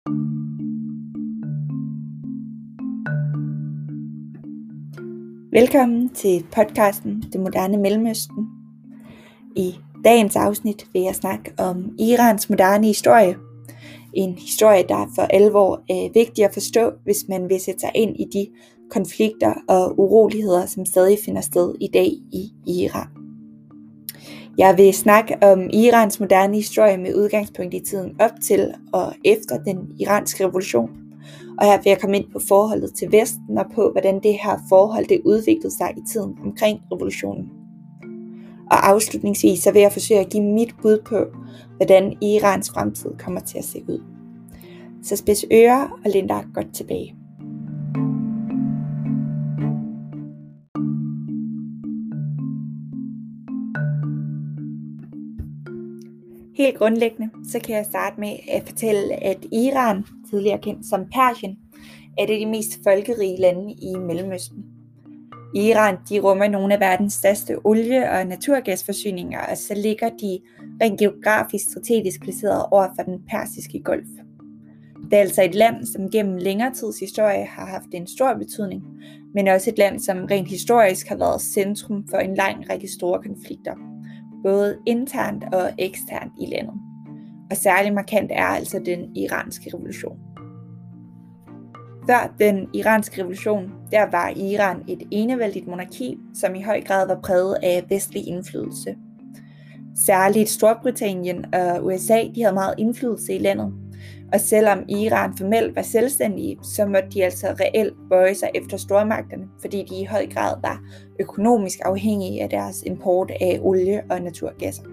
Velkommen til podcasten Det Moderne Mellemøsten. I dagens afsnit vil jeg snakke om Irans moderne historie. En historie, der for alvor er vigtig at forstå, hvis man vil sætte sig ind i de konflikter og uroligheder, som stadig finder sted i dag i Iran. Jeg vil snakke om Irans moderne historie med udgangspunkt i tiden op til og efter den iranske revolution. Og her vil jeg komme ind på forholdet til Vesten og på, hvordan det her forhold det udviklede sig i tiden omkring revolutionen. Og afslutningsvis så vil jeg forsøge at give mit bud på, hvordan Irans fremtid kommer til at se ud. Så spids ører og læn dig godt tilbage. Helt grundlæggende, så kan jeg starte med at fortælle, at Iran, tidligere kendt som Persien, er det de mest folkerige lande i Mellemøsten. Iran, de rummer nogle af verdens største olie- og naturgasforsyninger, og så ligger de rent geografisk strategisk placeret over for den persiske golf. Det er altså et land, som gennem længere tids historie har haft en stor betydning, men også et land, som rent historisk har været centrum for en lang række store konflikter, både internt og eksternt i landet. Og særligt markant er altså den iranske revolution. Før den iranske revolution, der var Iran et enevældigt monarki, som i høj grad var præget af vestlig indflydelse. Særligt Storbritannien og USA, de havde meget indflydelse i landet. Og selvom Iran formelt var selvstændige, så måtte de altså reelt bøje sig efter stormagterne, fordi de i høj grad var økonomisk afhængige af deres import af olie og naturgasser.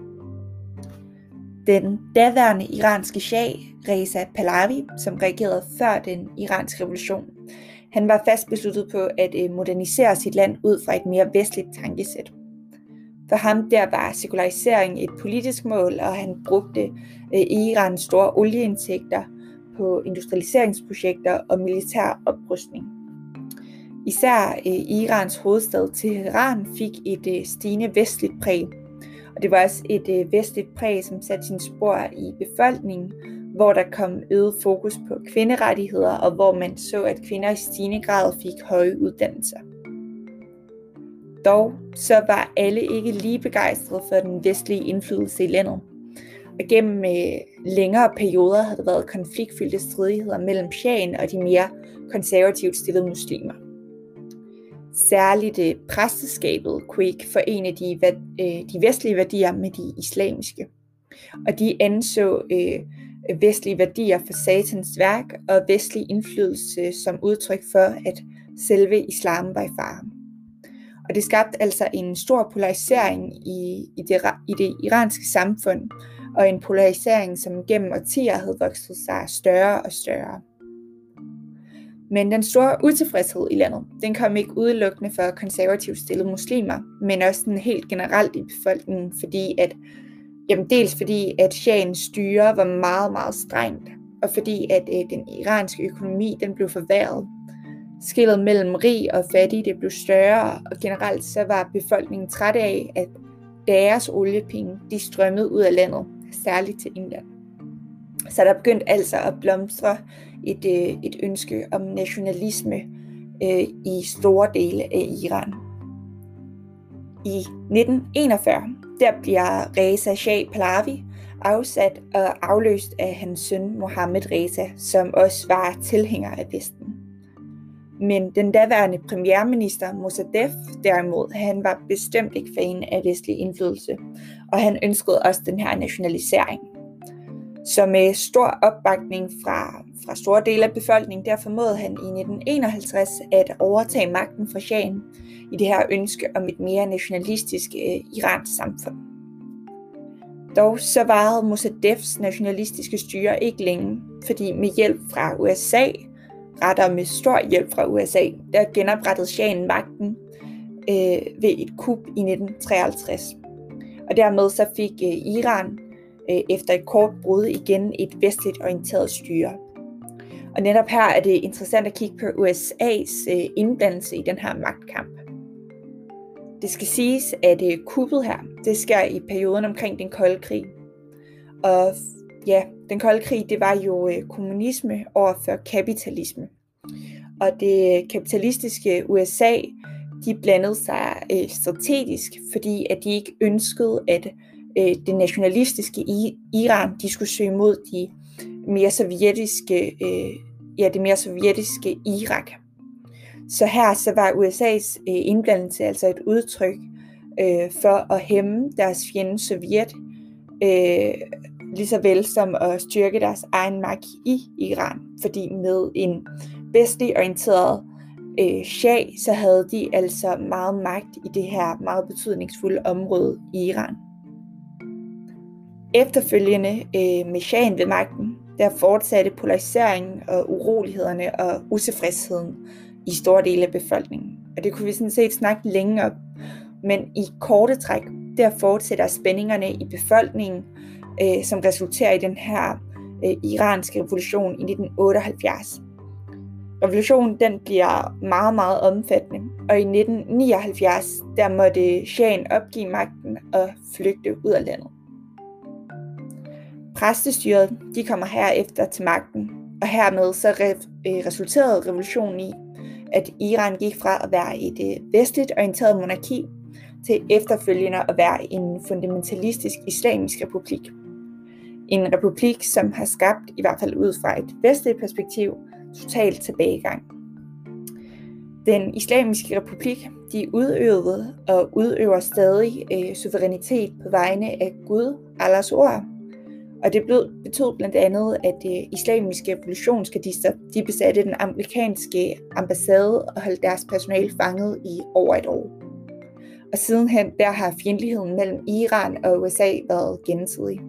Den daværende iranske shah, Reza Pahlavi, som regerede før den iranske revolution, han var fast besluttet på at modernisere sit land ud fra et mere vestligt tankesæt. For ham der var sekularisering et politisk mål, og han brugte Irans store olieindtægter på industrialiseringsprojekter og militær oprustning. Især Irans hovedstad Teheran fik et stigende vestligt præg, og det var også et vestligt præg, som satte sine spor i befolkningen, hvor der kom øget fokus på kvinderettigheder, og hvor man så, at kvinder i stigende grad fik høje uddannelser. Dog så var alle ikke lige begejstrede for den vestlige indflydelse i landet. Og gennem længere perioder havde der været konfliktfyldte stridigheder mellem shahen og de mere konservativt stillede muslimer. Særligt præsteskabet kunne ikke forene de vestlige værdier med de islamiske. Og de anså vestlige værdier for satans værk og vestlig indflydelse som udtryk for, at selve islam var i fare. Og det skabte altså en stor polarisering i det iranske samfund, og en polarisering, som gennem årtier havde vokset sig større og større. Men den store utilfredshed i landet, den kom ikke udelukkende for konservativt stillede muslimer, men også sådan helt generelt i befolkningen, dels fordi at shahens styre var meget, meget strengt, og fordi at den iranske økonomi den blev forværret. Skellet mellem rig og fattig det blev større, og generelt så var befolkningen træt af, at deres oliepenge de strømmede ud af landet, særligt til England. Så der begyndte altså at blomstre et ønske om nationalisme i store dele af Iran. I 1941 der bliver Reza Shah Pahlavi afsat og afløst af hans søn Mohammad Reza, som også var tilhænger af Vesten. Men den daværende premierminister Mossadegh derimod, han var bestemt ikke fan af vestlig indflydelse, og han ønskede også den her nationalisering. Så med stor opbakning fra store dele af befolkningen, der formåede han i 1951 at overtage magten fra shahen i det her ønske om et mere nationalistisk iransk samfund. Dog så varede Mossadeghs nationalistiske styre ikke længe, fordi med hjælp fra USA, rettere med stor hjælp fra USA, der genoprettede shahen magten ved et kup i 1953. Og dermed så fik Iran efter et kort brud igen et vestligt orienteret styre. Og netop her er det interessant at kigge på USA's indblandelse i den her magtkamp. Det skal siges, at kuppet her, det sker i perioden omkring den kolde krig. Og ja, Den kolde krig, det var jo kommunisme overfor kapitalisme. Og det kapitalistiske USA, de blandede sig strategisk, fordi at de ikke ønskede, at det nationalistiske Iran, de skulle søge mod det mere sovjetiske Irak. Så her så var USA's indblandelse altså et udtryk for at hæmme deres fjende Sovjet, lige så vel som at styrke deres egen magt i Iran. Fordi med en vestlig orienteret shah, så havde de altså meget magt i det her meget betydningsfulde område i Iran. Efterfølgende med shahen ved magten, der fortsatte polariseringen og urolighederne og utilfredsheden i store dele af befolkningen. Og det kunne vi sådan set snakke længe om. Men i korte træk, der fortsætter spændingerne i befolkningen, som resulterer i den her iranske revolution i 1978. Revolutionen den bliver meget, meget omfattende, og i 1979 der måtte shahen opgive magten og flygte ud af landet. Præstestyret de kommer herefter til magten, og hermed så resulterede revolutionen i, at Iran gik fra at være et vestligt orienteret monarki til efterfølgende at være en fundamentalistisk islamisk republik. En republik, som har skabt, i hvert fald ud fra et vestligt perspektiv, total tilbagegang. Den islamiske republik, de udøvede og udøver stadig suverænitet på vegne af Gud, Allahs ord. Og det betød blandt andet, at islamiske revolutionsgardister, de besatte den amerikanske ambassade og holdt deres personale fanget i over et år. Og sidenhen der har fjendtligheden mellem Iran og USA været gensidig.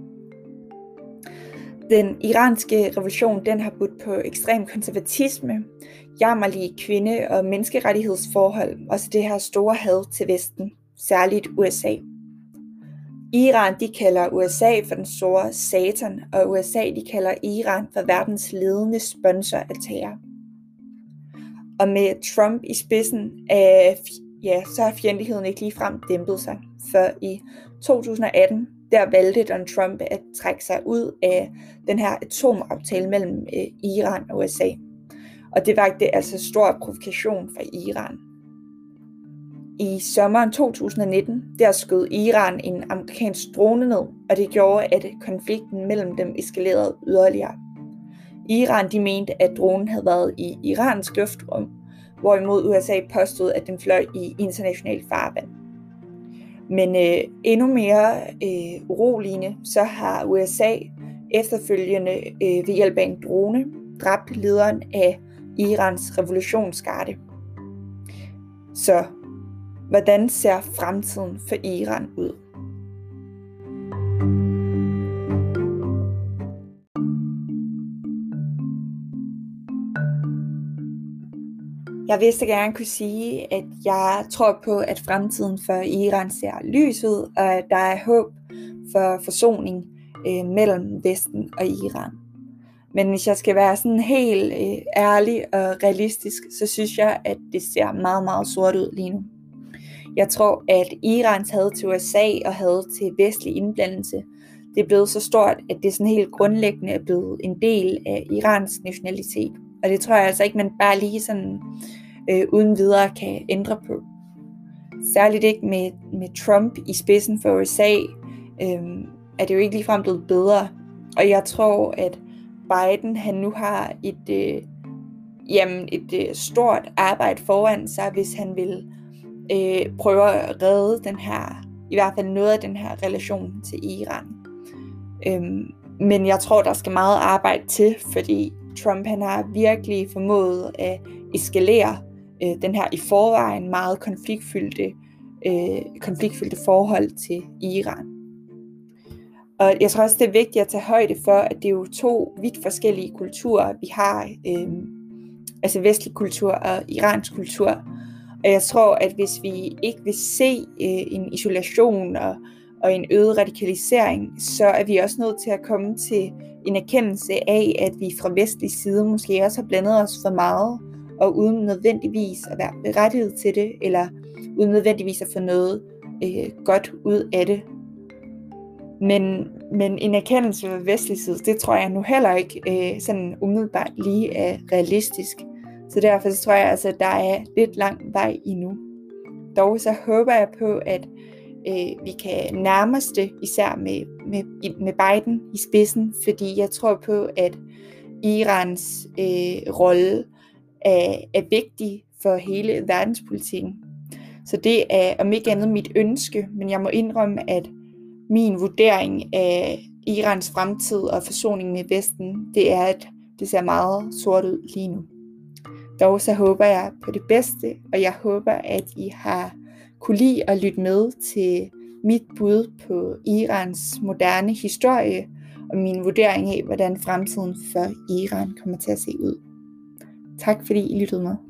Den iranske revolution den har budt på ekstrem konservatisme, jammerlige kvinde- og menneskerettighedsforhold, og så det her store had til Vesten, særligt USA. Iran de kalder USA for den store satan, og USA de kalder Iran for verdens ledende sponsor af terror. Og med Trump i spidsen, så har fjendtligheden ikke ligefrem dæmpet sig, for i 2018 der valgte Donald Trump at trække sig ud af den her atomaftale mellem Iran og USA. Og det vakte altså stor provokation fra Iran. I sommeren 2019, der skød Iran en amerikansk drone ned, og det gjorde, at konflikten mellem dem eskalerede yderligere. Iran de mente, at dronen havde været i Irans luftrum, hvorimod USA påstod, at den fløj i international farvand. Men endnu mere uroligende, så har USA efterfølgende ved hjælp af en drone dræbt lederen af Irans revolutionsgarde. Så hvordan ser fremtiden for Iran ud? Jeg vil så gerne kunne sige, at jeg tror på, at fremtiden for Iran ser lys ud, og at der er håb for forsoning mellem Vesten og Iran. Men hvis jeg skal være sådan helt ærlig og realistisk, så synes jeg, at det ser meget, meget sort ud lige nu. Jeg tror, at Irans had til USA og had til vestlig indblandelse, det er blevet så stort, at det sådan helt grundlæggende er blevet en del af Irans nationalitet. Og det tror jeg altså ikke, man bare lige sådan uden videre kan ændre på. Særligt ikke med Trump i spidsen for USA, er det jo ikke ligefrem blevet bedre. Og jeg tror, at Biden han nu har et stort arbejde foran sig, hvis han vil prøve at redde den her, i hvert fald noget af den her relation til Iran. Men jeg tror, der skal meget arbejde til, fordi Trump han har virkelig formået at eskalere den her i forvejen meget konfliktfyldte forhold til Iran. Og jeg tror også, det er vigtigt at tage højde for, at det er jo to vidt forskellige kulturer, vi har, altså vestlig kultur og iransk kultur. Og jeg tror, at hvis vi ikke vil se en isolation og en øget radikalisering, så er vi også nødt til at komme til en erkendelse af, at vi fra vestlig side måske også har blandet os for meget, og uden nødvendigvis at være berettiget til det, eller uden nødvendigvis at få noget godt ud af det. Men Men en erkendelse fra vestlig side, det tror jeg nu heller ikke sådan umiddelbart lige er realistisk. Så derfor så tror jeg altså, at der er lidt lang vej endnu. Dog så håber jeg på, at vi kan nærme os det, især med Biden i spidsen, fordi jeg tror på, at Irans rolle er vigtig for hele verdenspolitikken. Så det er om ikke andet mit ønske, men jeg må indrømme, at min vurdering af Irans fremtid og forsoning med Vesten, det er, at det ser meget sort ud lige nu. Dog så håber jeg på det bedste, og jeg håber, at I har kunne lide at lytte med til mit bud på Irans moderne historie og min vurdering af, hvordan fremtiden for Iran kommer til at se ud. Tak fordi I lyttede med.